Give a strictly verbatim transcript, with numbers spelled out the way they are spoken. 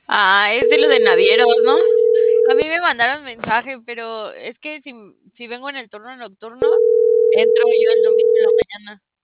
Ah, es de lo de navieros, ¿no? A mí me mandaron mensaje, pero es que si si vengo en el turno nocturno, entro yo el domingo en la mañana.